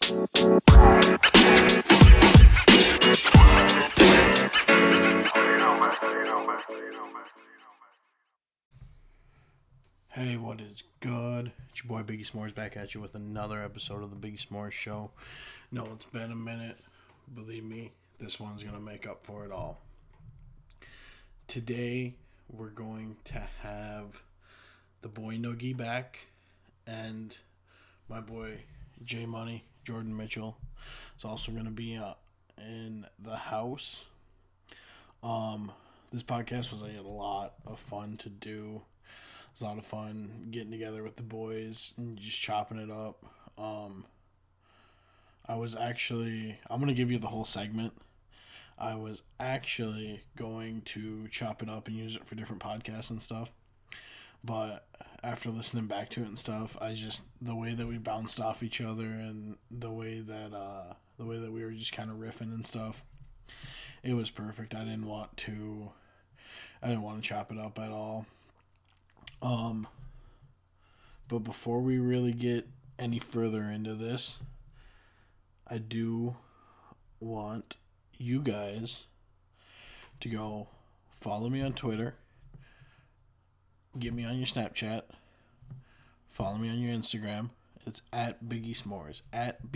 Hey, what is good? It's your boy Biggie S'mores back at you with another episode of the Biggie S'mores Show. No, it's been a minute. Believe me, this one's going to make up for it all. Today, we're going to have the boy Noogie back and my boy J Money, Jordan Mitchell, is also going to be in the house. This podcast was a lot of fun to do. It was a lot of fun getting together with the boys and just chopping it up. I'm going to give you the whole segment. I was actually going to chop it up and use it for different podcasts and stuff. But after listening back to it and stuff, the way that we bounced off each other and the way that we were just kind of riffing and stuff, it was perfect. I didn't want to chop it up at all. But before we really get any further into this, I do want you guys to go follow me on Twitter, get me on your Snapchat, follow me on your Instagram. It's at Biggie S'mores, at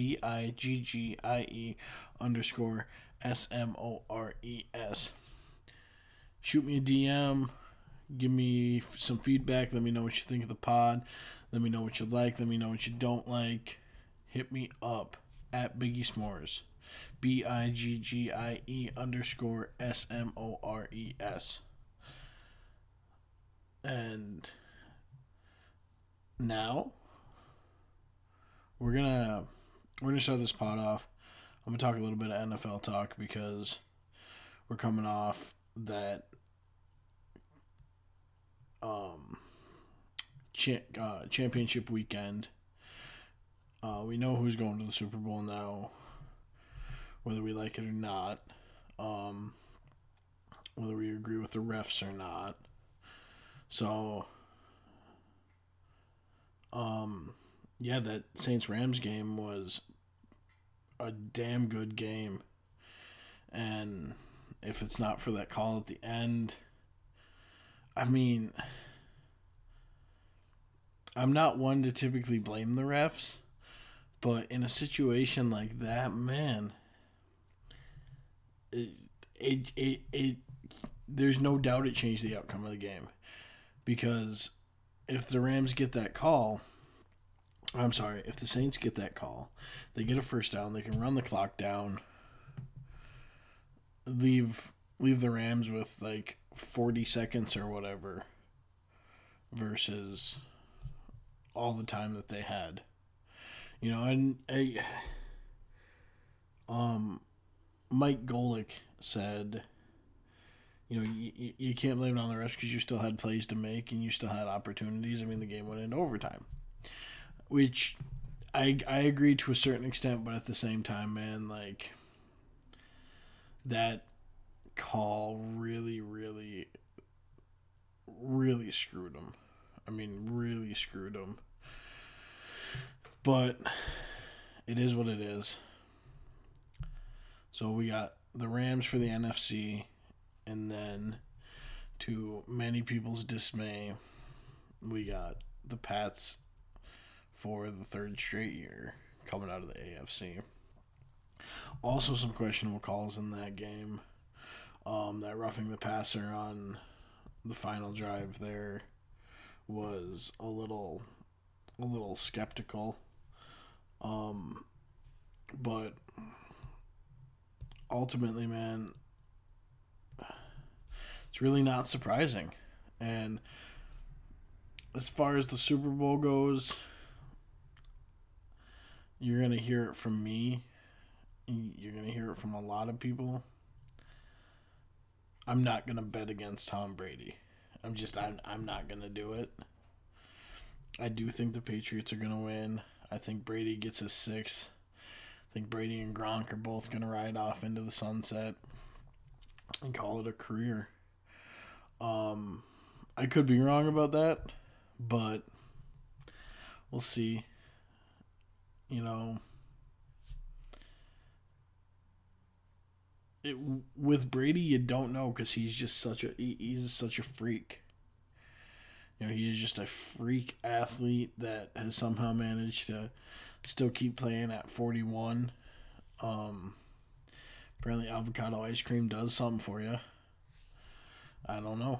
BIGGIE_SMORES. Shoot me a DM. Give me some feedback. Let me know what you think of the pod. Let me know what you like. Let me know what you don't like. Hit me up at Biggie S'mores. BIGGIE_SMORES. And now we're gonna start this pod off. I'm gonna talk a little bit of NFL talk because we're coming off that championship weekend. We know who's going to the Super Bowl now, whether we like it or not, whether we agree with the refs or not. So, that Saints-Rams game was a damn good game. And if it's not for that call at the end, I mean, I'm not one to typically blame the refs, but in a situation like that, man, there's no doubt it changed the outcome of the game. Because if the Rams get that call, if the Saints get that call, they get a first down, they can run the clock down, leave the Rams with like 40 seconds or whatever versus all the time that they had. And Mike Golick said, you can't blame it on the refs because you still had plays to make and you still had opportunities. I mean, the game went into overtime, which I agree to a certain extent, but at the same time, man, like, that call really, really, really screwed him. I mean, really screwed him. But it is what it is. So we got the Rams for the NFC, and then, to many people's dismay, we got the Pats for the third straight year coming out of the AFC. Also, some questionable calls in that game. That roughing the passer on the final drive there was a little skeptical. But ultimately, man, it's really not surprising. And as far as the Super Bowl goes, you're going to hear it from me. You're going to hear it from a lot of people. I'm not going to bet against Tom Brady. I'm not going to do it. I do think the Patriots are going to win. I think Brady gets his sixth. I think Brady and Gronk are both going to ride off into the sunset and call it a career. I could be wrong about that, but we'll see. with Brady, you don't know because he's just he's such a freak. He is just a freak athlete that has somehow managed to still keep playing at 41. Apparently, avocado ice cream does something for you. I don't know.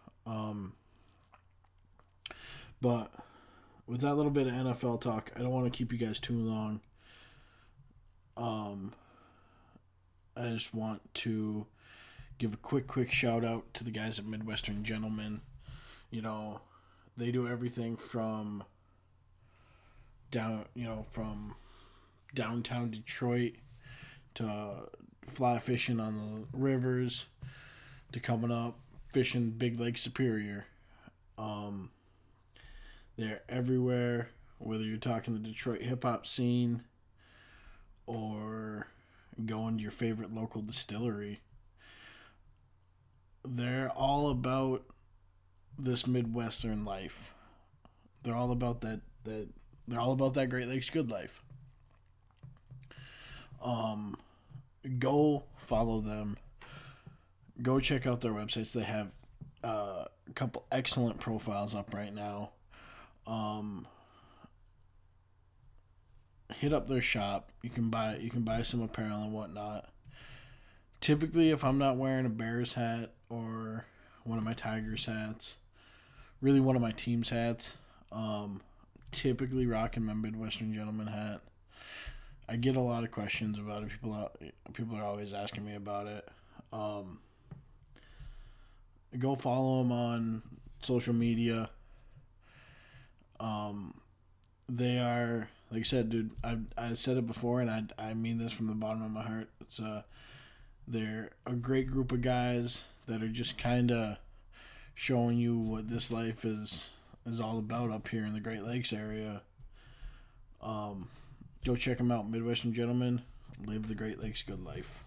But with that little bit of NFL talk, I don't want to keep you guys too long. I just want to give a quick shout out to the guys at Midwestern Gentlemen. They do everything from from downtown Detroit to fly fishing on the rivers to coming up fishing Big Lake Superior. They're everywhere, whether you're talking the Detroit hip-hop scene or going to your favorite local distillery. They're all about this Midwestern life. They're all about that they're all about that Great Lakes good life. Go follow them. Go check out their websites. They have a couple excellent profiles up right now. Hit up their shop. You can buy some apparel and whatnot. Typically, if I'm not wearing a Bears hat or one of my Tigers hats, really one of my team's hats, typically rocking my Midwestern Gentleman hat. I get a lot of questions about it. People are always asking me about it. Go follow them on social media. They are, like I said, dude, I said it before, and I mean this from the bottom of my heart. They're a great group of guys that are just kind of showing you what this life is all about up here in the Great Lakes area. Go check them out, Midwestern Gentlemen. Live the Great Lakes good life.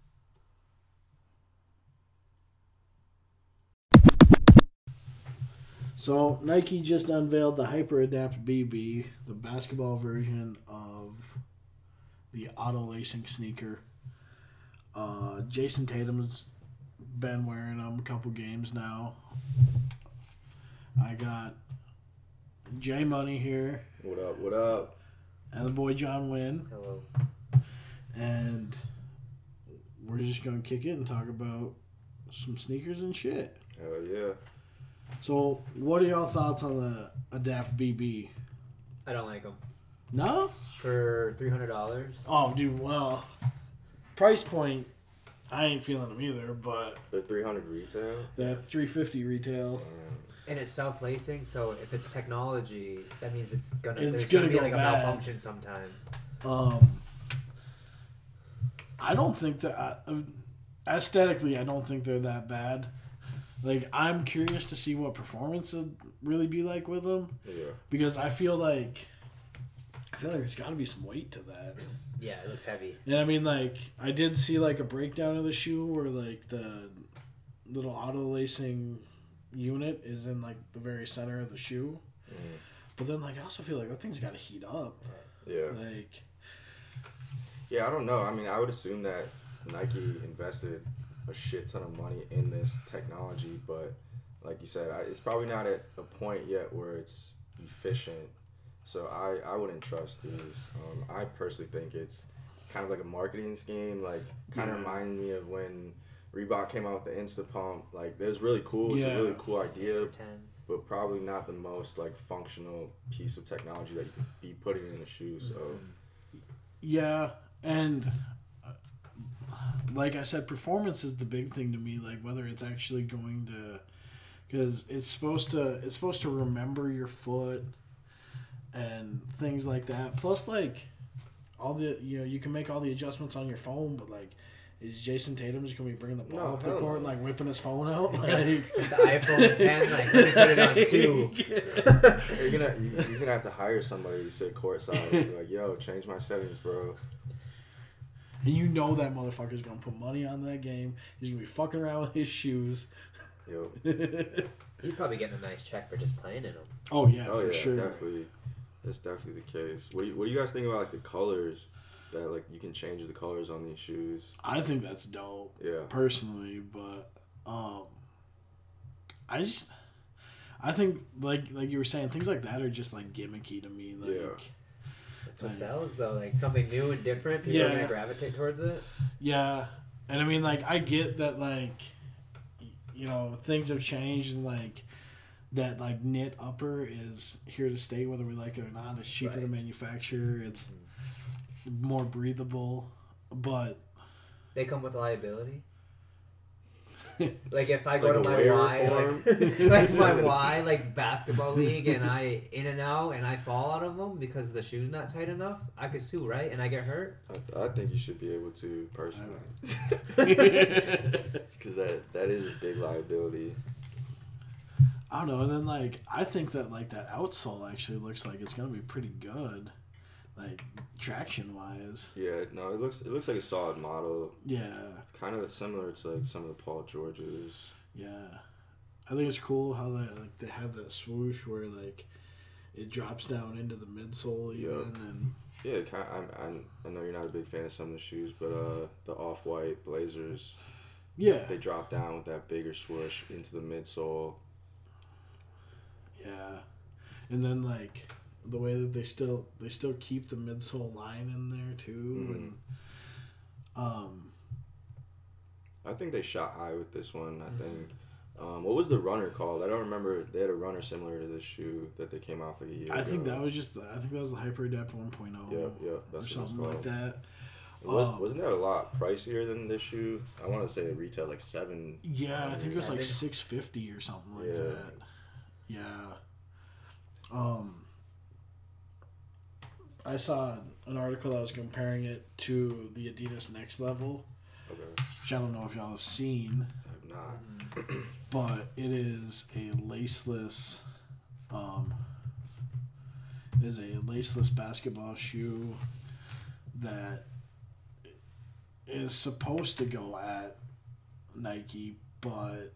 So Nike just unveiled the Hyper Adapt BB, the basketball version of the auto lacing sneaker. Jason Tatum's been wearing them a couple games now. I got J Money here. What up? And the boy John Wynn. Hello. And we're just going to kick it and talk about some sneakers and shit. Hell yeah. So, what are y'all thoughts on the Adapt BB? I don't like them. No? For $300? Oh, dude, well, price point, I ain't feeling them either, but... They're $300 retail? They're $350 retail. And it's self-lacing, so if it's technology, that means it's gonna It's there's gonna be go like bad. a malfunction sometimes. I don't think that... aesthetically, I don't think they're that bad. Like, I'm curious to see what performance would really be like with them. Yeah. Because I feel like there's got to be some weight to that. Yeah, it looks heavy. And I mean, like, I did see, like, a breakdown of the shoe where, like, the little auto lacing unit is in, like, the very center of the shoe. Mm. But then, like, I also feel like that thing's got to heat up. Yeah. Like... Yeah, I don't know. I mean, I would assume that Nike invested a shit ton of money in this technology, but like you said, it's probably not at a point yet where it's efficient. So I wouldn't trust these. I personally think it's kind of like a marketing scheme. Like, kind of reminded me of when Reebok came out with the Insta Pump. Like, it was really cool. It's a really cool idea, but probably not the most like functional piece of technology that you could be putting in a shoe. So yeah, and like I said, performance is the big thing to me. Like, whether it's actually going to, because it's supposed to remember your foot and things like that. Plus, like, all the, you can make all the adjustments on your phone, but like, is Jason Tatum just gonna be bringing the ball up the court and like whipping his phone out? Like the iPhone 10, like, let me put it on 2. He's gonna have to hire somebody to sit courtside and be like, "Yo, change my settings, bro." And you know that motherfucker's gonna put money on that game. He's gonna be fucking around with his shoes. Yo. He's probably getting a nice check for just playing in them. Oh yeah, for sure. Definitely. That's definitely the case. What do you guys think about like the colors that like you can change the colors on these shoes. I think that's dope. Yeah. Personally, but I think like you were saying, things like that are just like gimmicky to me. Like, Yeah. That's what sells though, like something new and different. People are gonna gravitate towards it. Yeah, and I mean, like, I get that, like, you know, things have changed, and like that, like, knit upper is here to stay, whether we like it or not. It's cheaper to manufacture. It's more breathable, but they come with liability. Like if I go Like to a my wear Y, form? like my Y, like basketball league, and I in and out, and I fall out of them because the shoe's not tight enough, I could sue, right? And I get hurt. I think you should be able to personally, I because that is a big liability. don't know. And then, like, I think that, like, that outsole actually looks like it's gonna be pretty good, like, traction wise. Yeah, no, it looks like a solid model. Yeah. Kind of similar to like some of the Paul Georges. Yeah, I think it's cool how they have that swoosh where like it drops down into the midsole even, and yeah, I know you're not a big fan of some of the shoes, but the Off-White Blazers, they drop down with that bigger swoosh into the midsole. Yeah, and then like the way that they still keep the midsole line in there too, and I think they shot high with this one. I think. What was the runner called? I don't remember. They had a runner similar to this shoe that they came out like a year ago. I think that was the Hyper Adapt 1.0. Yep, that's or something like that. Wasn't that a lot pricier than this shoe? I want to say it retailed like $7. Yeah, I think it was like $650 or something like that. Yeah. I saw an article that was comparing it to the Adidas Next Level. Okay. Which I don't know if y'all have seen. I'm not. But it is a laceless basketball shoe that is supposed to go at Nike, but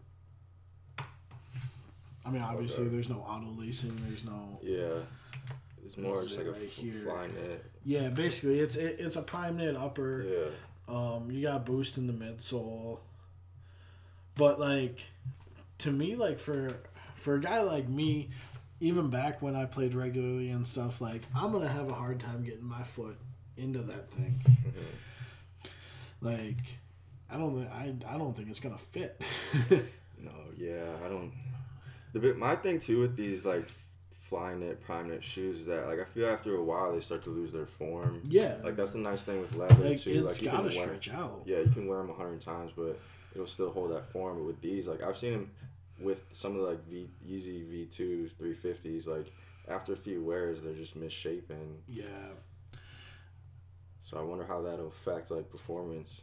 I mean, obviously there's no auto lacing, there's no. Yeah. It's more just like a here. fly knit. Yeah, basically it's a prime knit upper. Yeah. You got boost in the midsole. But like, to me, like for a guy like me, even back when I played regularly and stuff, like I'm gonna have a hard time getting my foot into that thing. Like, I don't think it's gonna fit. No, yeah, I don't. My thing too with these like fly knit, prime knit shoes is that like I feel after a while they start to lose their form. Yeah, like that's the nice thing with leather like, too. It's like gotta stretch out. Yeah, you can wear them 100 times, but it'll still hold that form. But with these, like I've seen them with some of the like Yeezy V2s, 350s. Like after a few wears, they're just misshapen. Yeah. So I wonder how that'll affect like performance.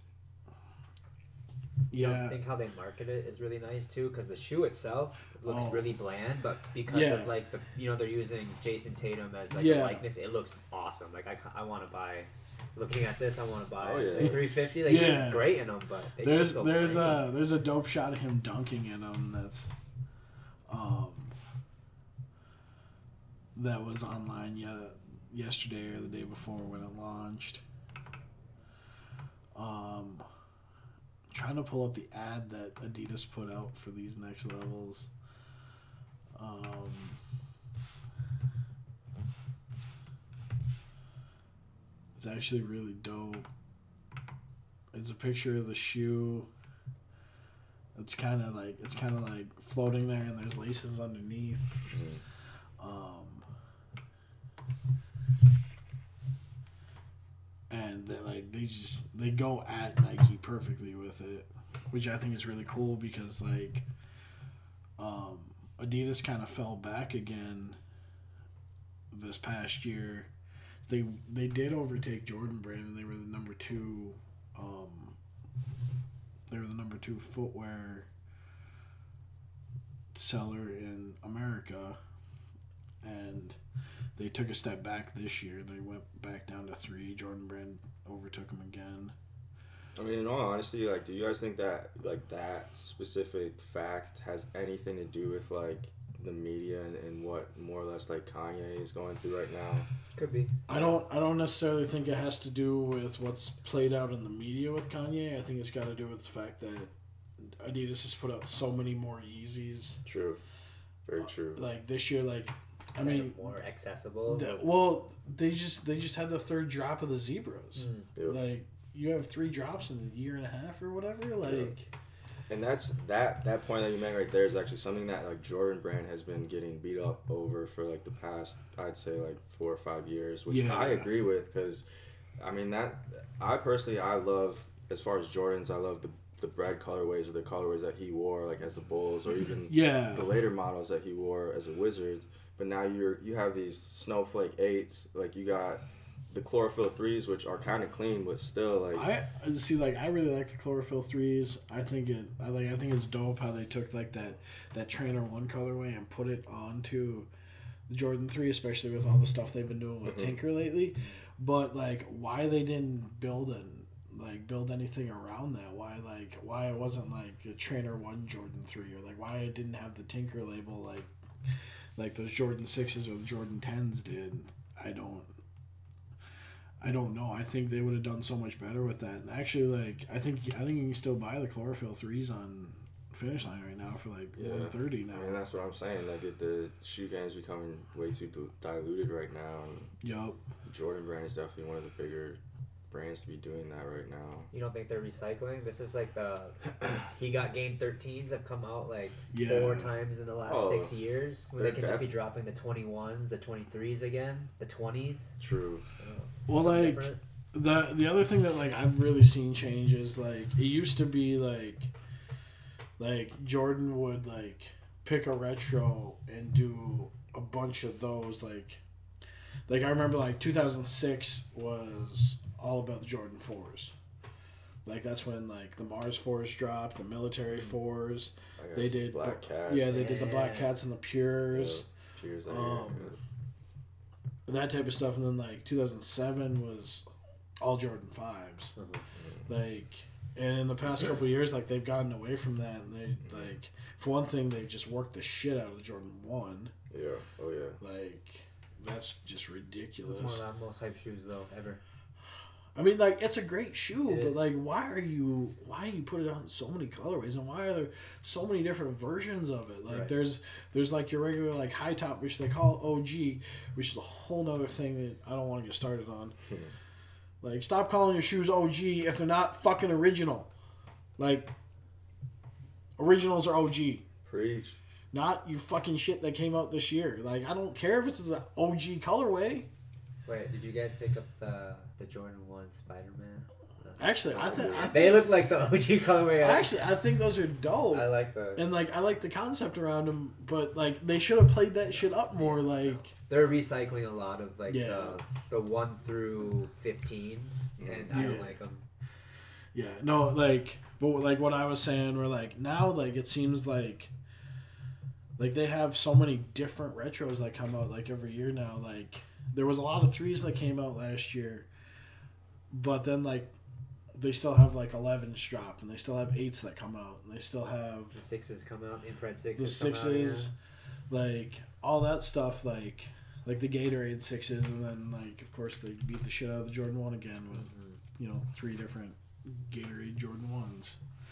Yeah, I think how they market it is really nice too, because the shoe itself looks really bland, but because of like the they're using Jason Tatum as like a likeness, it looks awesome. Like I want to buy. Looking at this, I want to buy like 350. Like it's great in them, but there's a dope shot of him dunking in them that's that was online yesterday or the day before when it launched. Trying to pull up the ad that Adidas put out for these next levels. It's actually really dope. It's a picture of the shoe. It's kind of like floating there, and there's laces underneath. And they go at Nike perfectly with it, which I think is really cool because like Adidas kind of fell back again this past year. They did overtake Jordan Brand, and they were the number 2. They were the number 2 footwear seller in America, and they took a step back this year. They went back down to 3. Jordan Brand overtook them again. I mean, in all honesty, like, do you guys think that like that specific fact has anything to do with like the media and what more or less like Kanye is going through right now. Could be. I don't necessarily think it has to do with what's played out in the media with Kanye. I think it's got to do with the fact that Adidas has put out so many more Yeezys. True. Very true. Like this year, like I mean, more accessible. They just had the third drop of the Zebras. Yep. Like you have 3 drops in a year and a half or whatever. Like. Yep. And that's that point that you made right there is actually something that like Jordan Brand has been getting beat up over for like the past, I'd say, like 4 or 5 years, which I agree with, because I mean that I personally I love, as far as Jordans, I love the bread colorways or the colorways that he wore like as the Bulls, or even the later models that he wore as a Wizards. But now you have these Snowflake 8s, like you got the chlorophyll 3s, which are kind of clean, but still like I really like the chlorophyll 3s. I think it's dope how they took like that Trainer 1 colorway and put it onto the Jordan 3, especially with all the stuff they've been doing with Tinker lately. But like why they didn't build anything around that? Why it wasn't like the Trainer 1 Jordan 3, or like why it didn't have the Tinker label like those Jordan 6s or the Jordan 10s did. I don't know. I think they would have done so much better with that. And actually, like I think you can still buy the chlorophyll 3s on Finish Line right now for like $130 now. I mean, that's what I'm saying. Like the shoe game's becoming way too diluted right now. And Jordan Brand is definitely one of the bigger brands to be doing that right now. You don't think they're recycling? This is like the He Got Game 13s have come out like 4 times in the last 6 years. When they can just be dropping the 21s, the 23s again, the 20s. True. Well, like different. the other thing that like I've really seen change is like it used to be like Jordan would like pick a retro and do a bunch of those like I remember like 2006 was all about the Jordan 4s. Like that's when like the Mars 4s dropped, the military 4s. They did Black Cats. Yeah, they did the Black Cats and the Pures. Pures. That type of stuff, and then like 2007 was all Jordan 5s. Like, and in the past couple of years, like they've gotten away from that, and they like for one thing they've just worked the shit out of the Jordan 1. Yeah. Oh yeah. Like that's just ridiculous. It's one of the most hype shoes though ever. I mean, like it's a great shoe, but like, why do you put it out in so many colorways, and why are there so many different versions of it? Like, there's like your regular like high top, which they call OG, which is a whole nother thing that I don't want to get started on. Like, stop calling your shoes OG if they're not fucking original. Like, originals are OG. Preach. Not you fucking shit that came out this year. Like, I don't care if it's the OG colorway. Wait, did you guys pick up the Jordan 1 Spider-Man? Actually, I think they look like the OG colorway. Actually, I think those are dope. I like the and like I like the concept around them, but like they should have played that shit up more. Like they're recycling a lot of like the 1 through 15, and I don't like them. Yeah, no, like, but like what I was saying, where like now, like it seems like they have so many different retros that come out like every year now. Like there was a lot of 3s that came out last year, but then like they still have like 11s drop, and they still have 8s that come out, and they still have the 6s come out, infrared 6s. The 6s, like all that stuff, like the Gatorade 6s, and then like of course they beat the shit out of the Jordan 1 again with 3 different Gatorade Jordan 1s.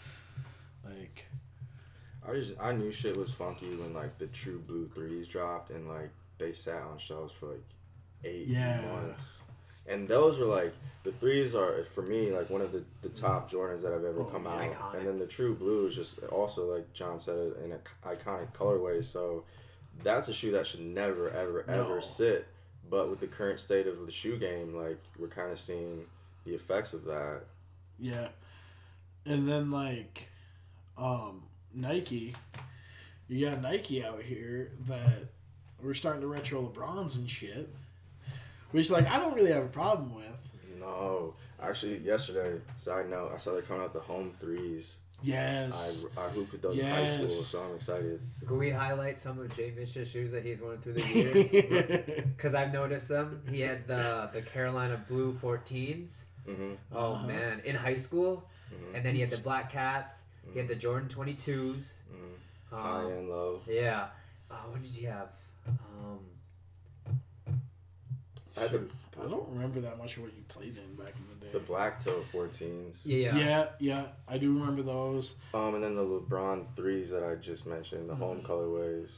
Like I knew shit was funky when like the True Blue 3s dropped, and like they sat on shelves for like 8 months. And those are like, the 3s are, for me, like one of the top Jordans that have ever come out. Iconic. And then the True Blue is just also, like John said, in an iconic colorway. So that's a shoe that should never, ever sit. But with the current state of the shoe game, like, we're kind of seeing the effects of that. Yeah. And then, like, Nike, you got Nike out here that we're starting to retro LeBrons and shit. Which, like, I don't really have a problem with. No. Actually, yesterday, side note, I saw they're coming out the Home 3s. Yes. I hooped with those in high school, so I'm excited. Can we highlight some of Jay Mitchell's shoes that he's worn through the years? Because I've noticed them. He had the Carolina Blue 14s. Mm-hmm. Oh, man. In high school. Mm-hmm. And then he had the Black Cats. Mm-hmm. He had the Jordan 22s. Mm-hmm. High and low. Yeah. What did he have? I don't remember that much of what you played in back in the day. The Black Toe 14s. Yeah. I do remember those. And then the LeBron 3s that I just mentioned, the home colorways.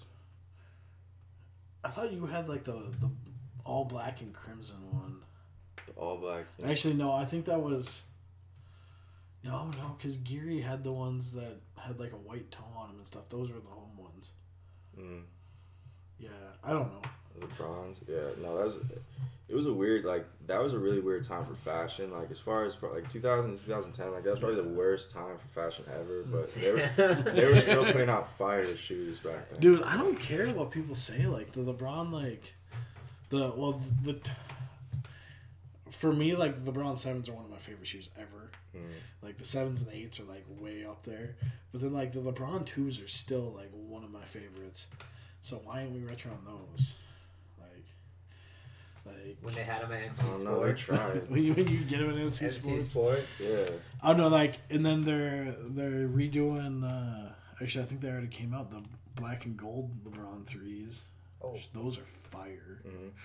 I thought you had like the all black and crimson one. The all black. Yeah. Actually, no. I think that was. No, because Geary had the ones that had like a white toe on them and stuff. Those were the home ones. Yeah, I don't know. The bronze, no, it was a weird, like, that was a really weird time for fashion, like, as far as, like, 2000 to 2010, like, that was probably the worst time for fashion ever, but they were still putting out fire shoes back then. Dude, I don't care what people say, like, the LeBron, like, for me, like, the LeBron 7s are one of my favorite shoes ever. Like, the 7s and 8s are, like, way up there, but then, like, the LeBron 2s are still, like, one of my favorites, so why ain't we retro on those? Like when they had them at MC Sports. When you get them at MC Sports. Yeah. Oh no, like, and then they're redoing. Actually, I think they already came out. The black and gold LeBron 3s. Oh, those are fire.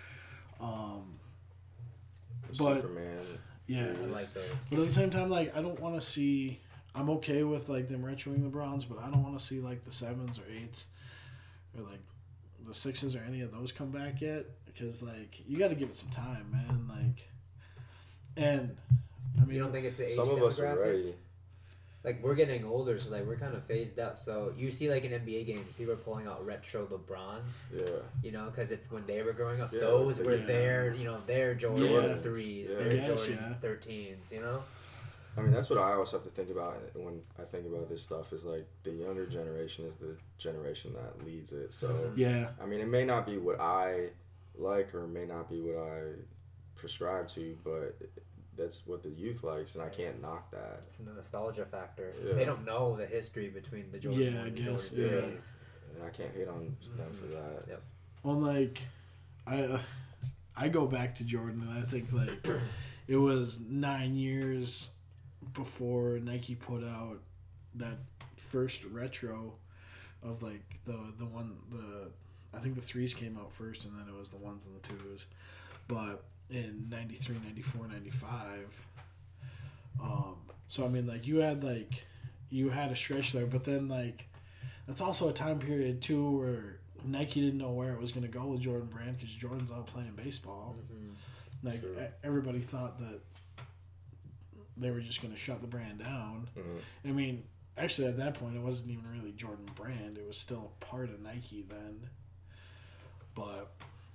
But Superman. Yeah, I like those. But at the same time, like, I don't want to see. I'm okay with like them retroing LeBrons, but I don't want to see like the 7s or 8s or like the 6s or any of those come back yet. Because, like, you got to give it some time, man. Like, and, I mean... You don't think it's the age some of us are ready. Like, we're getting older, so, like, we're kind of phased out. So, you see, like, in NBA games, people are pulling out retro LeBrons. Yeah. You know, because it's when they were growing up. Those were their, you know, their Jordan 3s, their Jordan 13s, you know? I mean, that's what I always have to think about when I think about this stuff is, like, the younger generation is the generation that leads it. So, I mean, it may not be what I... like or may not be what I prescribe to, but that's what the youth likes, and I can't knock that. It's the nostalgia factor. They don't know the history between the Jordan and the Jordan 3s. And I can't hate on them for that. Yep. Well, like, I go back to Jordan, and I think, like, it was 9 years before Nike put out that first retro of, like, the one, I think the 3s came out first, and then it was the 1s and the 2s. But in 93, 94, 95, so, I mean, like, you had a stretch there, but then, like, that's also a time period, too, where Nike didn't know where it was going to go with Jordan Brand, because Jordan's out playing baseball. Like, everybody thought that they were just going to shut the brand down. I mean, actually, at that point, it wasn't even really Jordan Brand. It was still part of Nike then. But,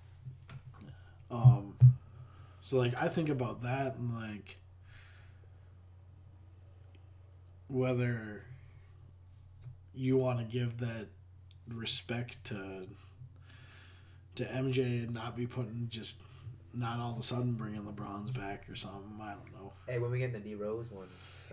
so, like, I think about that and, like, whether you want to give that respect to MJ and not be putting just, not all of a sudden bringing LeBron's back or something. I don't know. Hey, when we get the D Rose ones.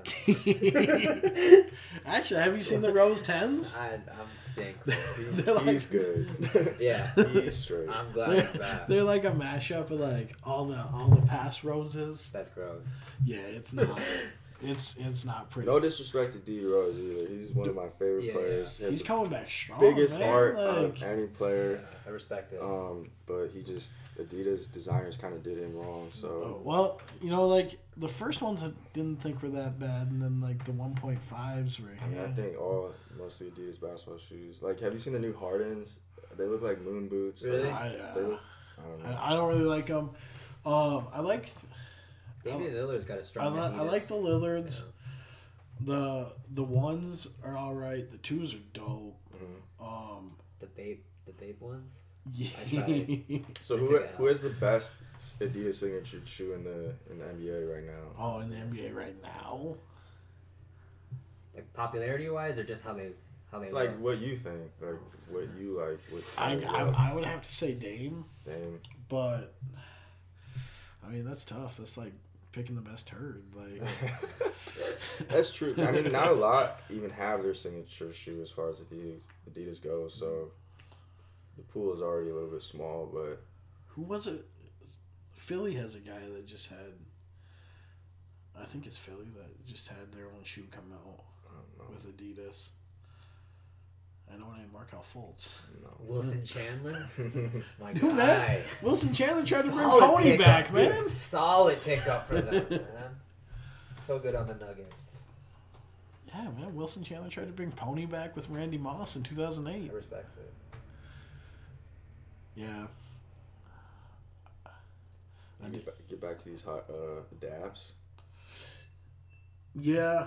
Actually, have you seen the Rose 10s? I'm staying clear. He's good. Yeah. He's straight. I'm glad he's back. They're like a mashup of like all the past Roses. That's gross. Yeah, it's not. It's not pretty. No disrespect to D Rose either. He's one of my favorite players. He's coming back strong. Biggest man. heart like, of any player. I respect it. But he just Adidas designers kind of did him wrong. So well, you know, like the first ones I didn't think were that bad, and then like the 1.5s were. I mean, I think mostly Adidas basketball shoes. Like, have you seen the new Hardens? They look like moon boots. Really? I don't know. I don't really like them. I like. Damian Lillard's got a strong. I like the Lillards. Yeah. The ones are all right. The 2s are dope. The Bape ones. Yeah. So who has the best Adidas signature shoe in the NBA right now? Oh, in the NBA right now. Like popularity wise, or just how they like look? what you think, like what you like. I would have to say Dame. Dame. But I mean that's tough. That's like picking the best turd. Like that's true. I mean, not a lot even have their signature shoe as far as Adidas goes. So the pool is already a little bit small. But who was it? Philly has a guy that just had. I think it's Philly that just had their own shoe come out with Adidas. I know it ain't Markelle Fultz. No. Wilson Chandler. My Dude, guy. Wilson Chandler tried to bring Solid Pony pickup, back, dude. man. Solid pickup for them, man. So good on the Nuggets. Yeah, man. Wilson Chandler tried to bring Pony back with Randy Moss in 2008. I respect it. Yeah. Get back to these hot dabs. Yeah.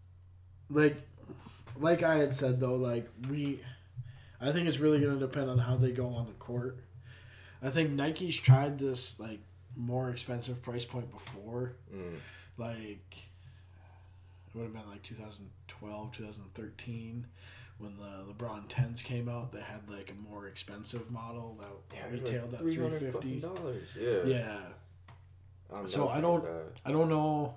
Like I had said, though, I think it's really going to depend on how they go on the court. I think Nike's tried this, more expensive price point before. It would have been 2012, 2013 when the LeBron 10s came out. They had a more expensive model that retailed at $350. Yeah. So I don't know.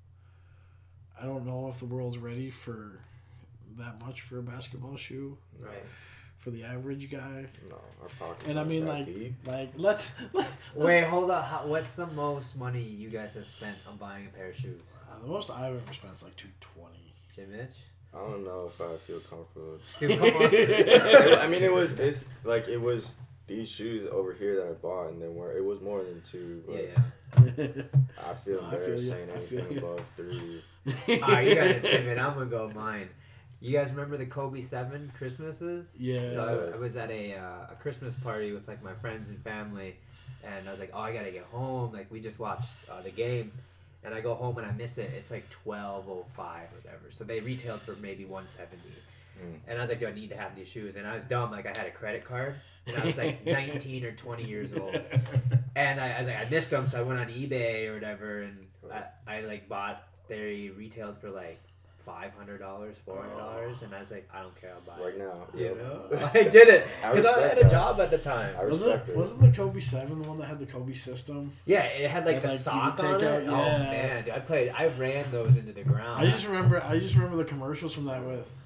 I don't know if the world's ready for that much for a basketball shoe. Right. For the average guy. No, our pockets. And I mean, let's wait, hold on. What's the most money you guys have spent on buying a pair of shoes? The most I've ever spent is $220. Jim Mitch? I don't know if I feel comfortable. Dude, come on. I mean, it was these shoes over here that I bought, and it was more than two. But I feel embarrassed saying anything above 3. Alright, you guys are timid. I'm gonna go mine. You guys remember the Kobe 7 Christmases? Yeah. So I was at a Christmas party with my friends and family, and I was like, oh, I gotta get home. We just watched the game, and I go home and I miss it. It's $12.05 or whatever. So they retailed for maybe $170. And I was like, do I need to have these shoes? And I was dumb. I had a credit card, and I was 19 or 20 years old. And I was I missed them, so I went on eBay or whatever, and I bought. They retailed for $500, $400, and I was like, I don't care, I'll buy it. Right now. You know? I did it because I had a job at the time. Wasn't the Kobe 7 the one that had the Kobe system? Yeah, it had the sock on it. Yeah. Oh man, dude, I ran those into the ground. I just remember the commercials from that with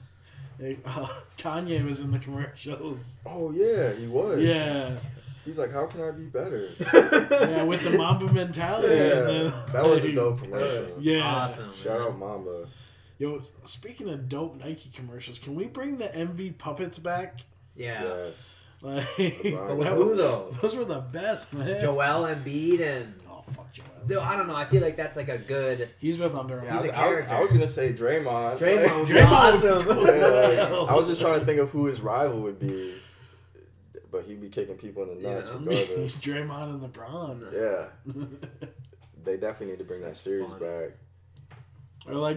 Kanye was in the commercials. Oh yeah, he was. Yeah. He's like, how can I be better? Yeah, with the Mamba mentality. Yeah, that was a dope commercial. Yeah. Awesome. Shout out Mamba. Yo, speaking of dope Nike commercials, can we bring the MV puppets back? Yeah. Yes. But who though? Those were the best, man. Joel Embiid and. Oh fuck Joel. Dude, I don't know. I feel like that's a good. He's with Under Armour. He's a character. I was gonna say Draymond. Draymond awesome. I was just trying to think of who his rival would be. But he'd be kicking people in the nuts regardless. Draymond and LeBron. Yeah. They definitely need to bring that series back. Or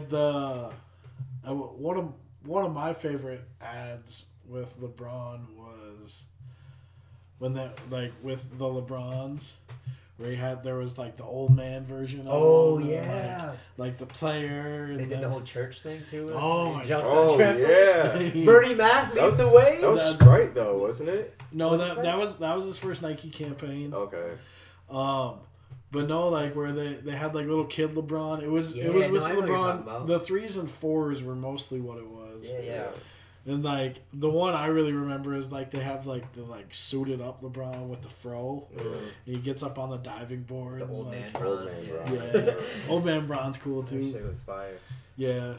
one of my favorite ads with LeBron was when with the LeBrons where there was the old man version of the player and they did the whole church thing too. Oh my god. Oh yeah. Bernie Mac leads the way. That was Sprite though, wasn't it? No, that was his first Nike campaign. Okay. But no, where they had little kid LeBron. It was with LeBron. The 3s and 4s were mostly what it was. Yeah. And the one I really remember is they have the suited up LeBron with the fro. And he gets up on the diving board. The old man Bron. Yeah. Old man Bron's cool too. That shit was fire. Yeah.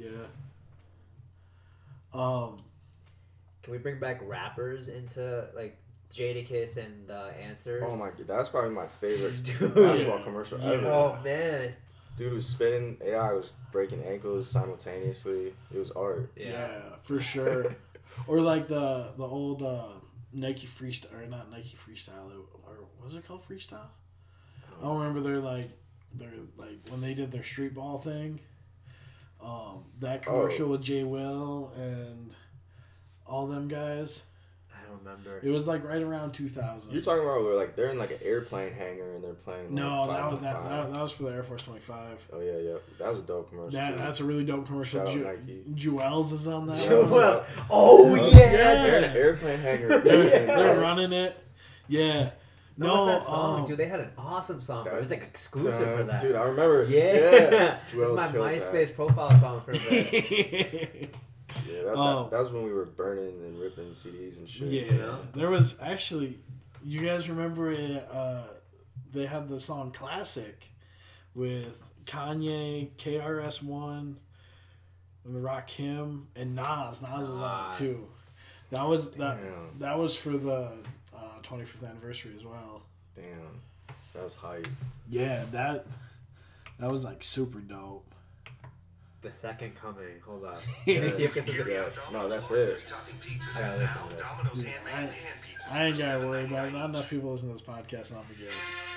Can we bring back rappers into Jadakiss and Answers? Oh my god, that's probably my favorite basketball commercial ever. Oh man. Dude was spinning, AI was breaking ankles simultaneously. It was art. Yeah, for sure. Or the old Nike Freestyle, or not Nike Freestyle, or was it called Freestyle? I don't remember. They're when they did their street ball thing. That commercial with Jay Will and all them guys. I don't remember. It was right around 2000. You're talking about where they're in an airplane hangar and they're playing. No, that was for the Air Force 25. Oh yeah. That was a dope commercial. That's a really dope commercial. Shout out Nike. Jewels is on that. Jewel. Oh yeah. They're in an airplane hangar. They're running it. Yeah. No, that song, dude. They had an awesome song. It was exclusive for that. Dude, I remember. Yeah. It's my MySpace profile song for a bit. Yeah, that was when we were burning and ripping CDs and shit. Yeah, there was actually. You guys remember it? They had the song "Classic" with Kanye, KRS-One, and Rakim, and Nas. Nas was on it too. That was that was for the 25th anniversary as well. Damn, that was hype. Yeah, that was like super dope. The Second Coming. Hold up. Let me see if this is it. Yes. No, that's it. I gotta listen to this. I ain't gotta worry about it. Not enough people listen to this podcast, and I'll forget.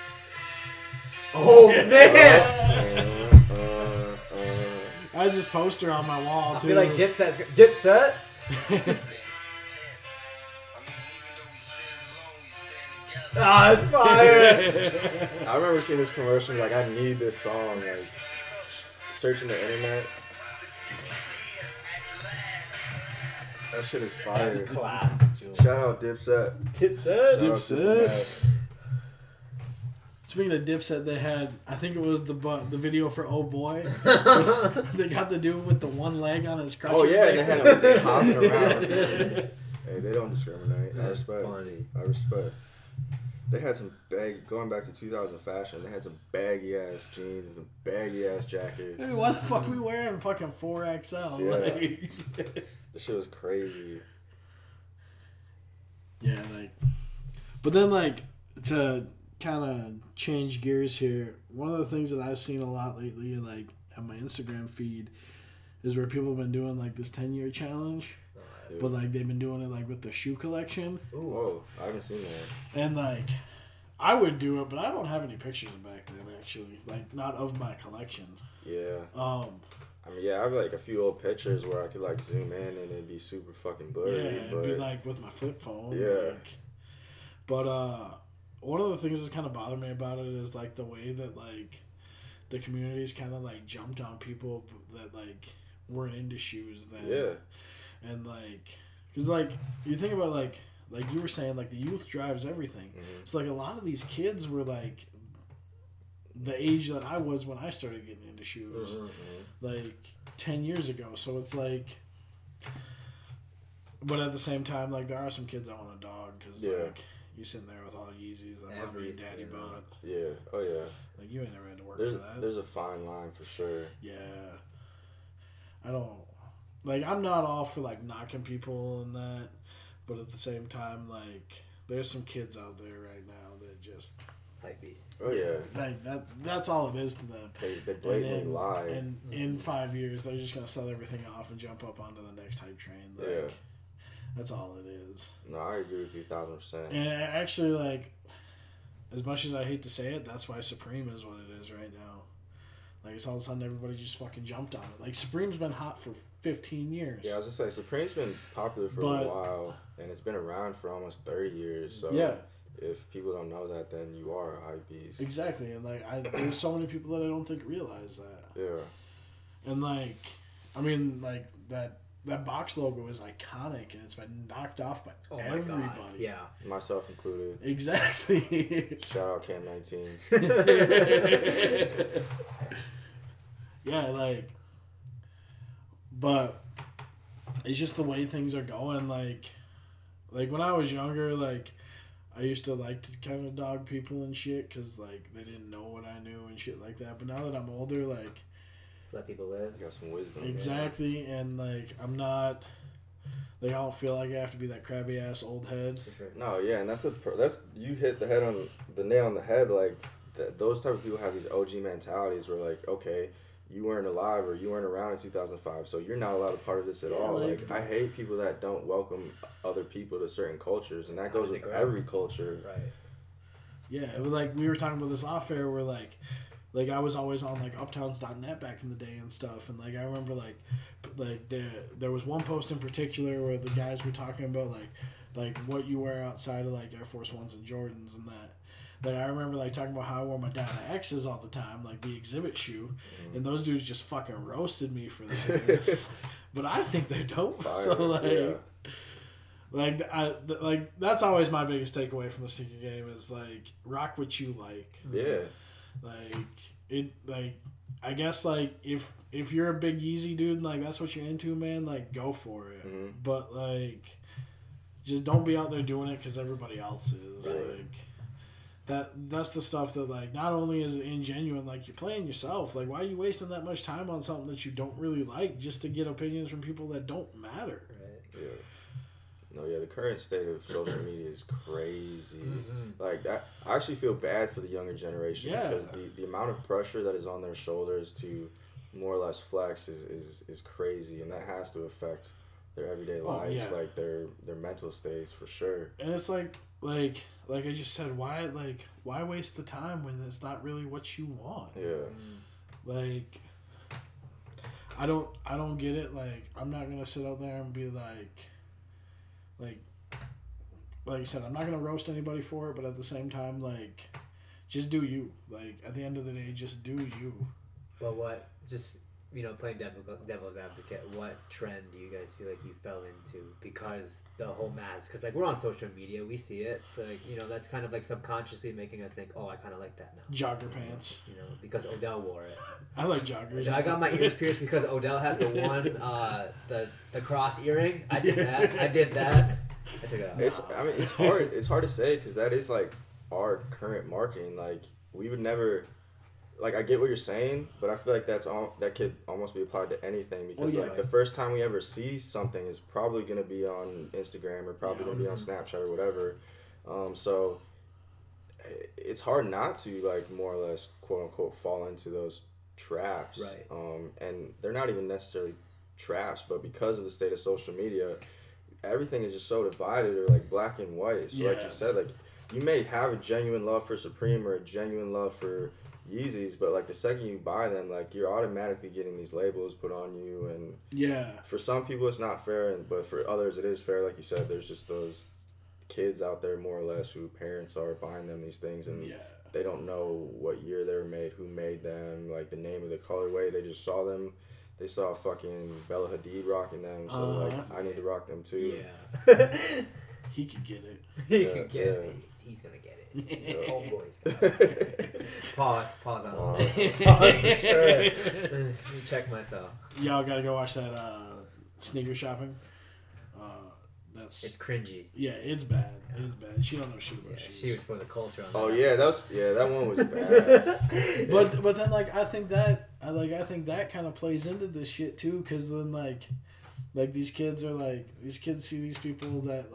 Oh man! I had this poster on my wall too. I feel like Dipset. Ah, it's fire! I remember seeing this commercial. Like, I need this song. Like, searching the internet. That shit is fire. That's classic. Shout out Dipset. Dipset. Speaking of Dipset, they had, I think it was the video for Oh Boy. They got the dude with the one leg on his crutches. Oh yeah, and they had him hopping around. Hey, they don't discriminate. I respect. I respect. They had some going back to 2000 fashion, they had some baggy ass jeans and some baggy ass jackets. Dude, why the fuck we wearing fucking 4XL? Yeah. Like, this shit was crazy. Yeah, like, but then like, to kind of change gears here, one of the things that I've seen a lot lately, like on my Instagram feed, is where people have been doing like this 10-year challenge. But like they've been doing it like with the shoe collection. Ooh, whoa, I haven't seen that. And like, I would do it, but I don't have any pictures of back then actually. Like, not of my collection. Yeah. I mean, yeah, I have like a few old pictures where I could like zoom in and it'd be super fucking blurry. Yeah, it'd be like with my flip phone. Yeah. Like, but one of the things that's kind of bothered me about it is like the way that like the community's kind of like jumped on people that like weren't into shoes then. Yeah. And like, cause like you think about like you were saying, like the youth drives everything. Mm-hmm. So like a lot of these kids were like the age that I was when I started getting into shoes, like 10 years ago. So it's like, but at the same time, like there are some kids that want a dog because like you're sitting there with all the Yeezys that mommy and daddy bought. Yeah. Oh yeah. Like you ain't never had to work for that. There's a fine line for sure. Yeah. I don't. Like, I'm not all for, like, knocking people and that, but at the same time, like, there's some kids out there right now that just... Oh, yeah. Like, that's all it is to them. They blatantly lie. And in 5 years, they're just going to sell everything off and jump up onto the next hype train. Like, yeah. That's all it is. No, I agree with you 1,000%. And actually, like, as much as I hate to say it, that's why Supreme is what it is right now. Like, it's all of a sudden everybody just fucking jumped on it. Like, Supreme's been hot for 15 years. Yeah, I was going to say, Supreme's been popular for a while, and it's been around for almost 30 years. So yeah. If people don't know that, then you are a hype beast. Exactly. And, like, there's so many people that I don't think realize that. Yeah. And, like, I mean, like, that box logo is iconic, and it's been knocked off by everybody. Yeah. Myself included. Exactly. Shout out Cam 19. Yeah, like, but it's just the way things are going. Like when I was younger, like, I used to like to kind of dog people and shit because, like, they didn't know what I knew and shit like that. But now that I'm older, like, just let people live. You got some wisdom. Exactly, yeah. And, like, I'm not, like, I don't feel like I have to be that crabby ass old head. For sure. No, yeah, and that's you hit the nail on the head. Like, those type of people have these OG mentalities where, like, okay, you weren't alive or you weren't around in 2005, so you're not allowed a part of this at all. Like, I hate people that don't welcome other people to certain cultures, and that goes with every culture. Right. Yeah, it was like we were talking about this off air where like I was always on like uptowns.net back in the day and stuff, and like I remember like there was one post in particular where the guys were talking about like what you wear outside of like Air Force Ones and Jordans and that. Like, I remember, like, talking about how I wore my Data X's all the time, like the exhibit shoe, and those dudes just fucking roasted me for this. But I think they're dope. Fire, so, like, that's always my biggest takeaway from the sneaker game is, like, rock what you like. Yeah. I guess, like, if you're a big Yeezy dude and, like, that's what you're into, man, like, go for it. Mm-hmm. But, like, just don't be out there doing it because everybody else is. Right. Like... That's the stuff that, like, not only is it ingenuine, like, you're playing yourself. Like, why are you wasting that much time on something that you don't really like just to get opinions from people that don't matter? Right. Yeah. No, yeah, the current state of social media is crazy. Like that, I actually feel bad for the younger generation because the amount of pressure that is on their shoulders to more or less flex is crazy, and that has to affect their everyday lives, like their mental states for sure. And it's like I just said, why waste the time when it's not really what you want? Yeah. Like, I don't get it. Like, I'm not gonna sit out there and be like I said, I'm not gonna roast anybody for it, but at the same time, like, just do you. Like, at the end of the day, just do you. But what, just, playing devil's advocate, what trend do you guys feel like you fell into because the whole mask? Because, like, we're on social media, we see it. So, like, that's kind of, like, subconsciously making us think, oh, I kind of like that now. Jogger pants. Because Odell wore it. I like joggers. I got my ears pierced because Odell had the one, the cross earring. I did that. I took it out. It's hard. It's hard to say because that is, like, our current marketing. Like, we would never... Like, I get what you're saying, but I feel like that could almost be applied to anything because, the first time we ever see something is probably going to be on Instagram or probably going to be on Snapchat or whatever. So it's hard not to, like, more or less, quote-unquote, fall into those traps. Right. And they're not even necessarily traps, but because of the state of social media, everything is just so divided or, like, black and white. So, like you said, like, you may have a genuine love for Supreme or a genuine love for Yeezys, but, like, the second you buy them, like, you're automatically getting these labels put on you, and for some people it's not fair, but for others it is fair. Like you said, there's just those kids out there more or less who parents are buying them these things, and they don't know what year they were made, who made them, like the name of the colorway. They just saw them. They saw fucking Bella Hadid rocking them, so like, I need to rock them too. He could get it. He could get it. He's gonna get it. Homeboys. Pause on all this. Pause for sure. Let me check myself. Y'all gotta go watch that sneaker shopping. It's cringy. Yeah, it's bad. It's bad. She don't know shit about shoes. She was for the culture. On oh yeah, that one was bad. But then, like, I think that kind of plays into this shit too, because then like these kids see these people that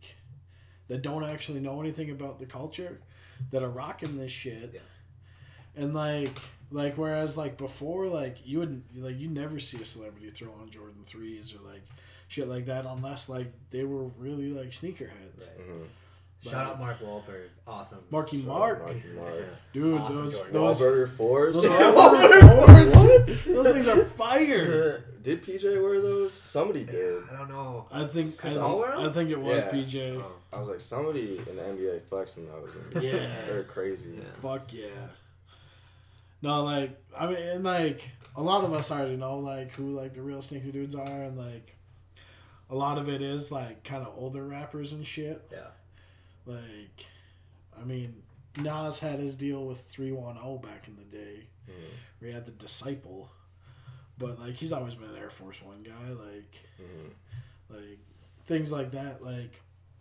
don't actually know anything about the culture that are rocking this shit. And like whereas like before, like you never see a celebrity throw on Jordan 3s or like shit like that unless like they were really like sneakerheads. Right. Mm-hmm. Shout out Mark Wahlberg, awesome. Marky Mark, dude, awesome those Wahlburger 4s. Those Wahlburger 4s, what? Those things are fire. Did PJ wear those? Somebody did. I don't know. I think it was PJ. Oh. I was like, somebody in the NBA flexing those. And they're crazy. Fuck yeah. No, like, I mean, and like a lot of us already know like who like the real sneaker dudes are, and like a lot of it is like kind of older rappers and shit. Yeah. Like, I mean, Nas had his deal with 310 back in the day, where he had the Disciple, but like he's always been an Air Force One guy, like things like that, like.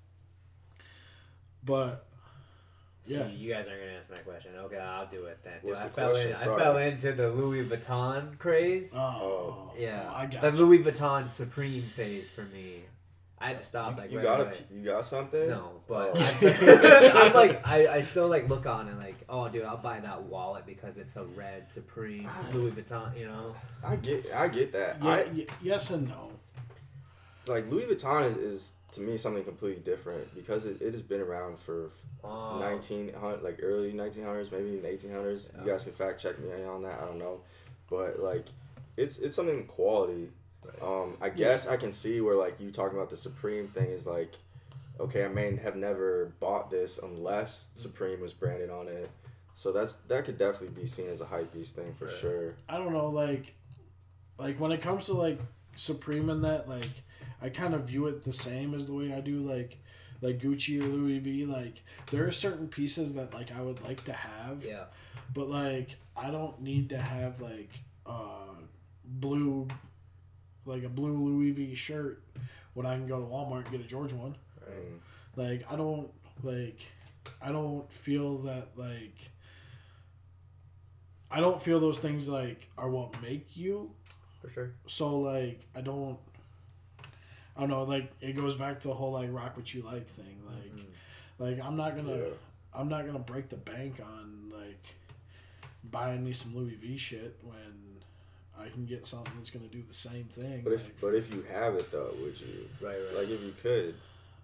But so you guys aren't gonna answer my question. Okay, I'll do it then. Dude, I fell into the Louis Vuitton craze. Oh, yeah, I got the Louis Vuitton Supreme phase for me. I had to stop. You got something? No, but I'm like, I still like look on and like, oh, dude, I'll buy that wallet because it's a red Supreme Louis Vuitton. I get that. Yeah, yes and no. Like Louis Vuitton is to me something completely different because it has been around for 1900, like early 1900s, maybe even 1800s. Yeah. You guys can fact check me on that. I don't know, but like it's something quality. Right. I guess I can see where like you talking about the Supreme thing is like, okay, I may have never bought this unless Supreme was branded on it. So that could definitely be seen as a hypebeast thing for sure. I don't know, like when it comes to like Supreme and that, like I kind of view it the same as the way I do like Gucci or Louis V. Like there are certain pieces that like I would like to have. Yeah. But like I don't need to have like blue. Like a blue Louis V shirt when I can go to Walmart and get a George one. Right. Like I don't feel that like I don't feel those things like are what make you. For sure. So like I don't I don't know, like it goes back to the whole like rock what you like thing. Like I'm not gonna break the bank on like buying me some Louis V shit when I can get something that's gonna do the same thing. But if you have it though, would you? Right. Like if you could.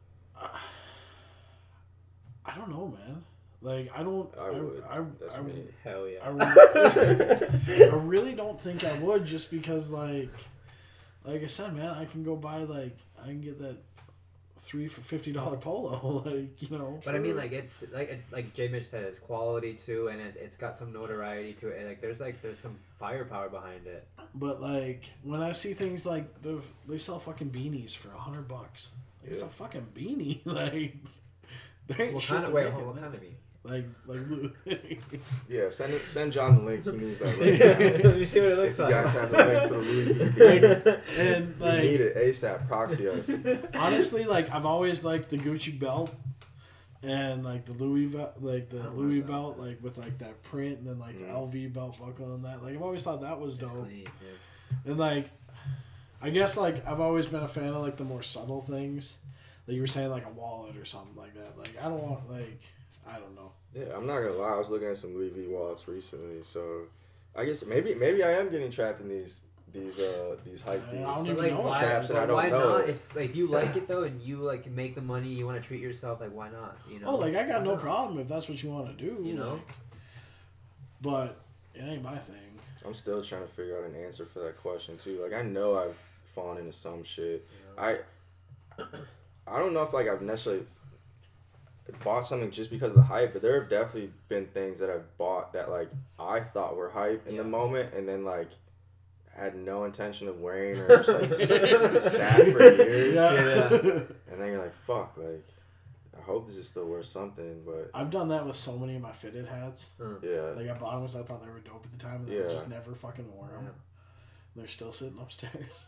I don't know, man. Like I would. That's me. Hell yeah. I really don't think I would, just because like I said, man, I can go buy I can get that 3 for $50 polo, like, you know. But I mean, like it's like Jay Mitch said, it's quality too, and it's got some notoriety to it. And, there's some firepower behind it. But like when I see things like they sell fucking beanies for $100, like it's a fucking beanie, like there ain't shit to make what kind of beanie? Like yeah, send John the link. He needs that link. Let me see what it looks like. You guys have the link for the Louis V. And like you need it ASAP. Proxy us. Honestly, like I've always liked the Gucci belt and like the Louis belt, like with like that print and then like the LV belt buckle and that. Like I've always thought that was dope. Clean, And like I guess like I've always been a fan of like the more subtle things. Like you were saying, like a wallet or something like that. Like I don't want I don't know. Yeah, I'm not gonna lie. I was looking at some Louis V wallets recently, so I guess maybe I am getting trapped in these hype beats. I don't even know. Traps, and I don't why know. not? If you like it though, and you like make the money, you want to treat yourself. Like why not? You know. Oh, like I got no problem if that's what you want to do. You know. Like, but it ain't my thing. I'm still trying to figure out an answer for that question too. Like I know I've fallen into some shit. Yeah. I don't know if like I've necessarily bought something just because of the hype, but there have definitely been things that I've bought that like I thought were hype in the moment, and then like had no intention of wearing or just like sat for years. Yeah. And then you're like, fuck, like I hope this is still worth something. But I've done that with so many of my fitted hats. Yeah. Like I bought them because I thought they were dope at the time, and I just never fucking wore them. They're still sitting upstairs.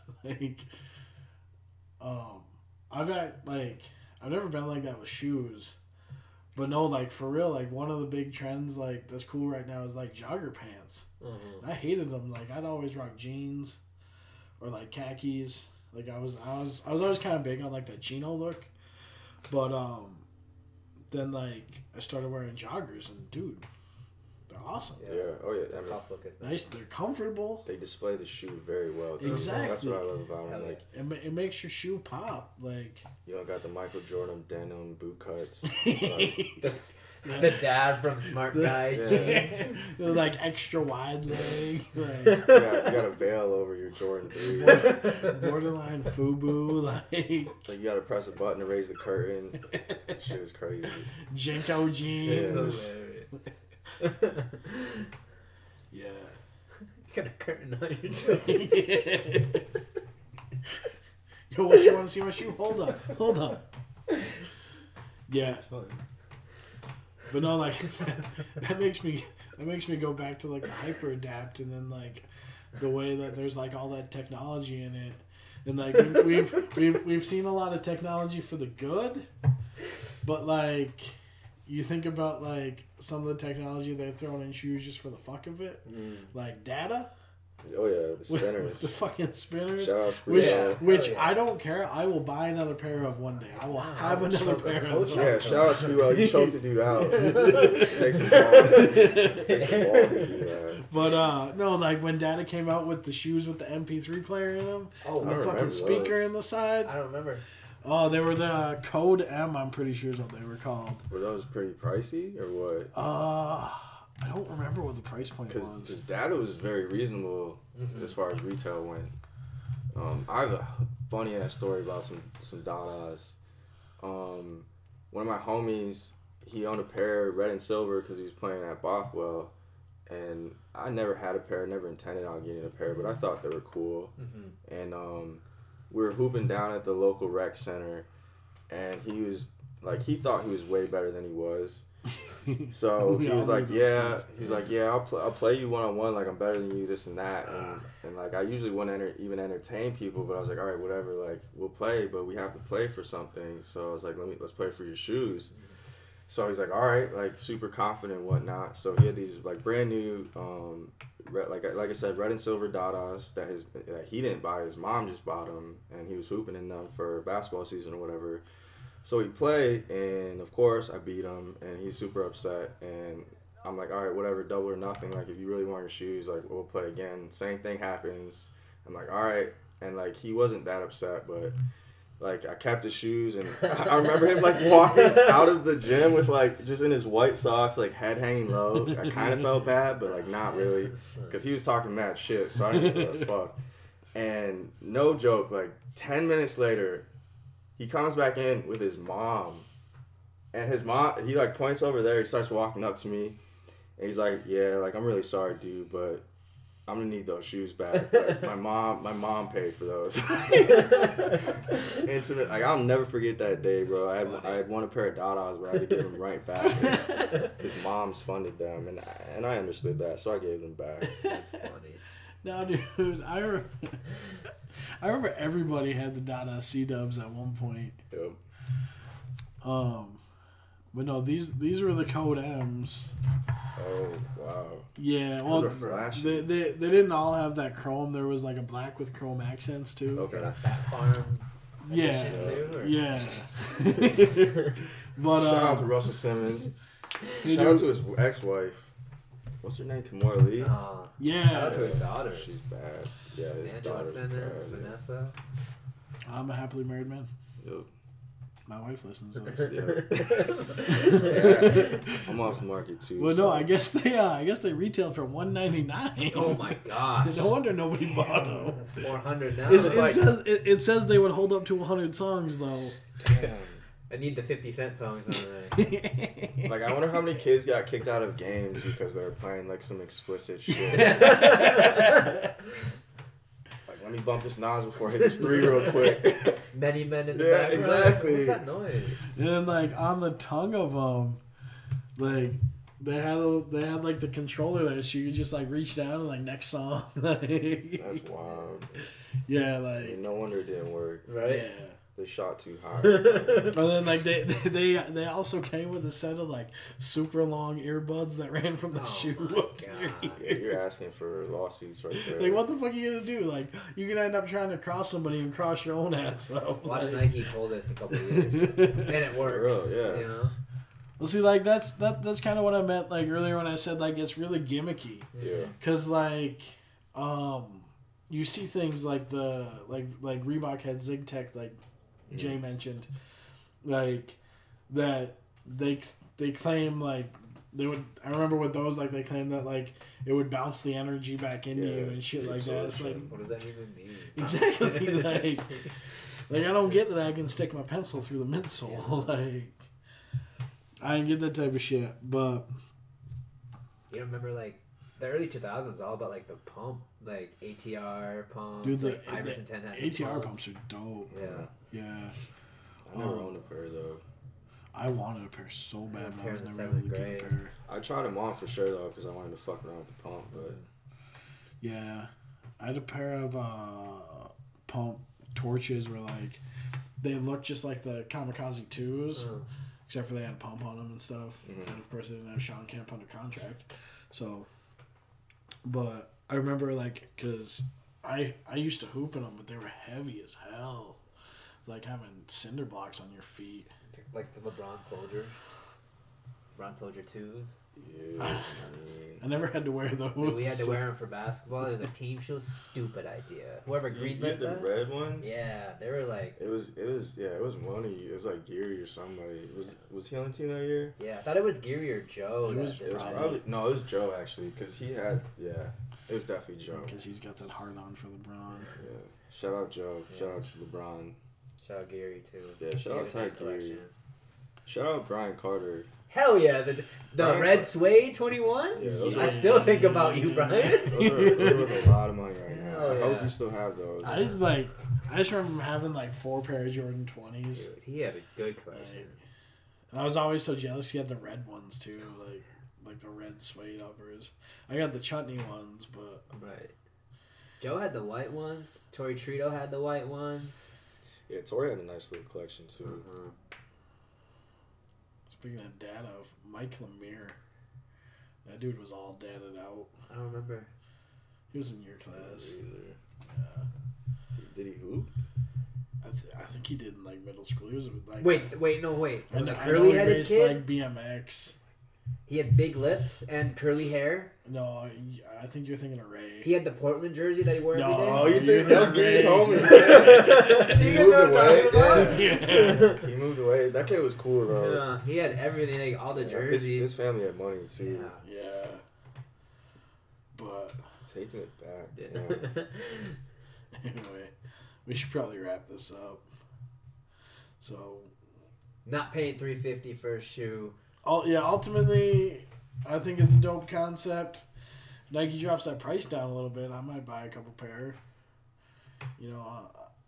I've never been like that with shoes. But no, like for real, like one of the big trends like that's cool right now is like jogger pants. Mm-hmm. I hated them. Like I'd always rock jeans or like khakis. Like I was always kind of big on like that chino look. But then like I started wearing joggers and dude, they're awesome. Yeah. Oh yeah. I mean, tough look is nice. They're comfortable. They display the shoe very well too. Exactly. That's what I love about them. Like it makes your shoe pop. Like you don't got the Michael Jordan denim boot cuts. The dad from Smart Guy jeans. They're like extra wide leg. Like, you got a veil over your Jordan 3. Borderline FUBU. Like you got to press a button to raise the curtain. Shit is crazy. Jenko jeans. Yeah. You got a curtain on your shoe. Yo, what, you want to see my shoe? Hold on. Yeah. That's fun. But no, like that makes me go back to like the hyper adapt, and then like the way that there's like all that technology in it, and like we've seen a lot of technology for the good, but like you think about like some of the technology they've thrown in shoes just for the fuck of it, like data. Oh yeah, the spinners. With the fucking spinners. Shout out which I don't care. I will buy another pair of one day. I will have another pair of those. Yeah, shout out Spreewell. You choked the dude out. Take some balls. Take some balls to do that. But no, like when Data came out with the shoes with the MP3 player in them, and the fucking speaker in the side. I don't remember. Oh, they were the Code M. I'm pretty sure is what they were called. Were those pretty pricey or what? I don't remember what the price point was. Because Data was very reasonable as far as retail went. I have a funny ass story about some Dadas. One of my homies, he owned a pair, red and silver, because he was playing at Bothwell, and I never had a pair, never intended on getting a pair, but I thought they were cool. And we were hooping down at the local rec center, and he was like, he thought he was way better than he was. So he was like, I'll play you one-on-one, like I'm better than you, this and that, and like I usually wouldn't even entertain people, but I was like, all right, whatever, like we'll play, but we have to play for something. So I was like, let's play for your shoes. So he's like, all right, like super confident and whatnot. So he had these like brand new, like I said, red and silver Dadas that he didn't buy. His mom just bought them, and he was hooping in them for basketball season or whatever. So we played, and of course I beat him, and he's super upset. And I'm like, all right, whatever, double or nothing. Like if you really want your shoes, like we'll play again. Same thing happens. I'm like, all right, and like he wasn't that upset, but. Like, I kept his shoes, and I remember him, like, walking out of the gym with, like, just in his white socks, like, head hanging low. I kind of felt bad, but, like, not really, because he was talking mad shit, so I didn't give a fuck. And no joke, like, 10 minutes later, he comes back in with his mom, and his mom, he, like, points over there, he starts walking up to me, and he's like, yeah, like, I'm really sorry, dude, but I'm gonna need those shoes back. Like, my mom paid for those. Intimate. Like I'll never forget that day, bro. I had won a pair of Dadas, but I had to give them right back. His mom's funded them, and I understood that, so I gave them back. That's funny. No, dude, I remember everybody had the Dada C-dubs at one point. Yep. But no, these were the Code M's. Oh wow. Yeah, well, flashy. they didn't all have that chrome. There was like a black with chrome accents too. Okay. Got a Fat Farm. Yeah. Too, or? Yeah. But shout out to Russell Simmons. Shout out to his ex-wife. What's her name? Kimora Lee. Yeah. Shout out to his daughter. She's bad. Yeah, his Angela daughter's Simmons, bad. Vanessa. I'm a happily married man. Yep. My wife listens to this. Yeah. I'm off the market too. Well, so. no, I guess they retailed for $199. Oh my gosh! No wonder nobody bought them. That's 400 now. It says they would hold up to 100 songs though. Damn. I need the 50 Cent songs on there. Like, I wonder how many kids got kicked out of games because they were playing, like, some explicit shit. Like, let me bump this Nas before I hit this 3 real quick. Many men in the Yeah, background. exactly. What's that noise? And like on the tongue of them, like they had like the controller there, so you could just like reach down and like next song. Like, That's wild. yeah, I like mean, no wonder it didn't work. Right? yeah. They shot too high. And then like they also came with a set of like super long earbuds that ran from the shoe up to your God. Yeah, you're asking for lawsuits right there. Like, what the fuck are you gonna do? Like, you can end up trying to cross somebody and cross your own ass up. Watch like, Nike pull this in a couple of years, and it works. For real, yeah. You know? Well, see, like that's kind of what I meant like earlier when I said like it's really gimmicky. Yeah. Cause like, you see things like the like Reebok had ZigTech like Jay mentioned, like that they claim like they would. I remember with those like they claim that like it would bounce the energy back into you and shit like that. It's like What does that even mean? exactly like I don't get that I can stick my pencil through the midsole. Like I didn't get that type of shit, but You remember like the early 2000s was all about like the pump, like ATR pump. dude, like Iverson 10 had the ATR pump. pumps are dope. Yeah. Yeah. I never owned a pair, though. I wanted a pair so bad, but I was pair in never able to get a 7th pair. I tried them on for sure, though, because I wanted to fuck around with the pump, but... Yeah. I had a pair of pump torches where like they looked just like the Kamikaze 2s, except for they had a pump on them and stuff. And of course they didn't have Sean Kemp under contract. So, but I remember like, because I used to hoop in them, but they were heavy as hell. It's like having cinder blocks on your feet. Like the LeBron Soldier. LeBron Soldier 2s. Yeah, I mean... I never had to wear those. Dude, we had to wear them for basketball. It was a team shoe. Stupid idea. Whoever You greenlit had the that. red ones? Yeah, they were like. It was money. It was like Geary or somebody. Was he on the team that year? Yeah, I thought it was Geary or Joe. It that was just- Probably no, it was Joe actually, because he had it was definitely Joe. Because he's got that hard on for LeBron. Yeah, shout out Joe. Yeah. Shout out to LeBron. Shout out Geary too. Yeah, shout out He had a nice Ty Geary. collection. Shout out Brian Carter. Hell yeah, the Brian red Car- suede 21s? Yeah, those I are- still think about you, Brian. Those are worth a lot of money right now. Hell I hope yeah. you still have those. I just remember having like 4 pair of Jordan 20s. Dude, he had a good collection. And I was always so jealous he had the red ones too, like the red suede uppers. I got the chutney ones, but Right. Joe had the white ones. Tory Trito had the white ones. Yeah, Tori had a nice little collection too. speaking of data, Mike Lemire. That dude was all dated out. I don't remember. He was in your class. Yeah. Did he hoop? I think he did in like middle school. He was like wait. And the curly-headed kid. Like BMX. He had big lips and curly hair. No, I think you're thinking of Ray. He had the Portland jersey that he wore every day. Oh, you think that was Green's homie? He moved away. He moved away. That kid was cool though. Yeah, he had everything, like all the jerseys. His family had money too. Yeah. But taking it back. Damn. Anyway, we should probably wrap this up. So, not paying $350 for a shoe. Ultimately, I think it's a dope concept. If Nike drops that price down a little bit, I might buy a couple pair. You know,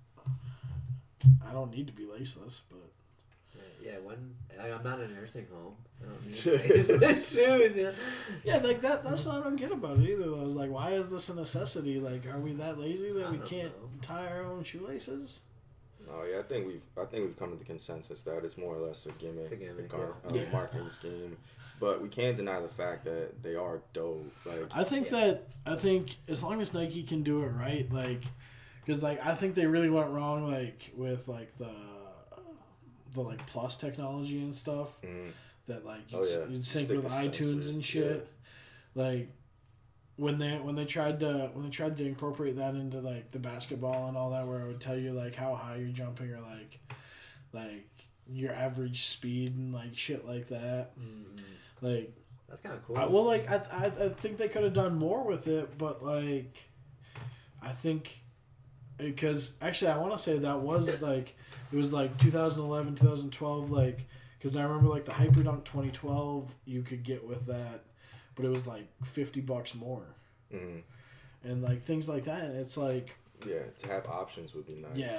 I don't need to be laceless, but yeah, I'm not in a nursing home. I don't need laceless shoes. You know? Yeah, like that's what I don't get about it either. Though, it's like, why is this a necessity? Like, are we that lazy that we can't tie our own shoelaces? No, yeah, I think we've come to the consensus that it's more or less a gimmick, marketing scheme. But we can't deny the fact that they are dope. Like, I think as long as Nike can do it right, like, because like I think they really went wrong like with like the like Plus technology and stuff that like you'd sync with iTunes and shit. Yeah. Like when they tried to incorporate that into like the basketball and all that, where it would tell you like how high you're jumping or like your average speed and like shit like that. Like that's kind of cool. I think they could have done more with it, but like I think because actually I want to say that was like it was like 2011 2012 like because I remember like the Hyperdunk 2012 you could get with that, but it was like $50 more, and like things like that. And it's like to have options would be nice. Yeah,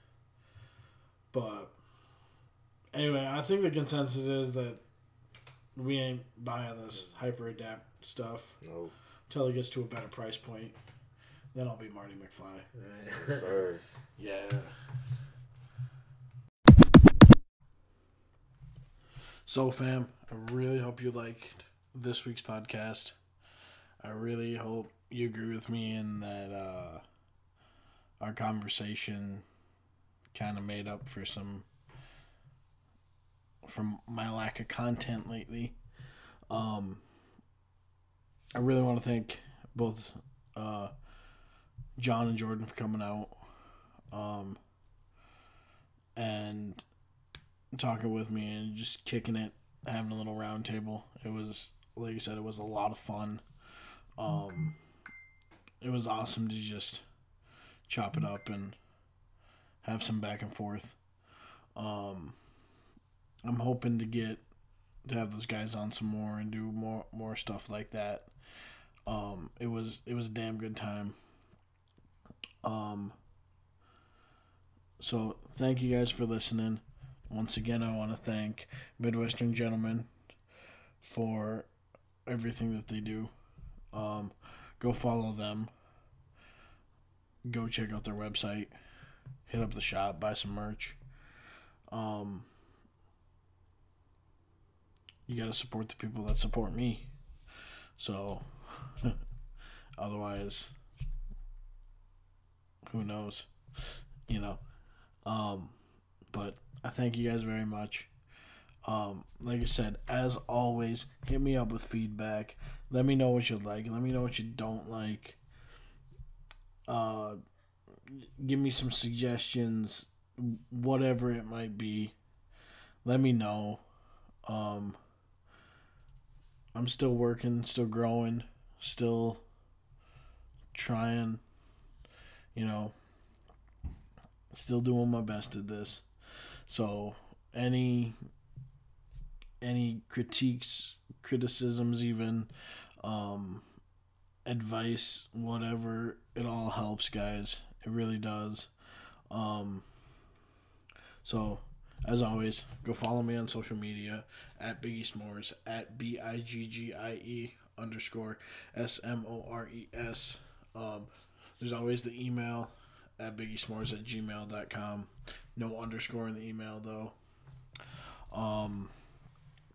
but anyway, I think the consensus is that we ain't buying this Hyper Adapt stuff. Nope. Until it gets to a better price point. Then I'll be Marty McFly. Right. Yes, sir. Yeah. So, fam, I really hope you liked this week's podcast. I really hope you agree with me in that our conversation kind of made up for from my lack of content lately. I really want to thank both John and Jordan for coming out and talking with me and just kicking it, having a little round table. It was, like you said, it was a lot of fun. It was awesome to just chop it up and have some back and forth. I'm hoping to have those guys on some more and do more stuff like that. It was a damn good time. So thank you guys for listening. Once again, I want to thank Midwestern Gentlemen for everything that they do. Go follow them. Go check out their website. Hit up the shop, buy some merch. You got to support the people that support me. So, otherwise, who knows, you know. But I thank you guys very much. Like I said, as always, hit me up with feedback. Let me know what you like. Let me know what you don't like. Give me some suggestions, whatever it might be. Let me know. I'm still working, still growing, still trying, still doing my best at this. So any critiques, criticisms even, advice, whatever, it all helps, guys. It really does. So as always, go follow me on social media at Biggie S'mores, at BIGGIE_SMORES. There's always the email at biggiesmores@gmail.com. No underscore in the email though.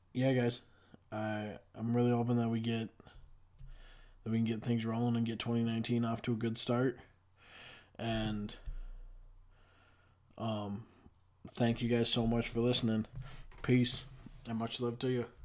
yeah, guys, I'm really hoping that we can get things rolling and get 2019 off to a good start. And thank you guys so much for listening. Peace and much love to you.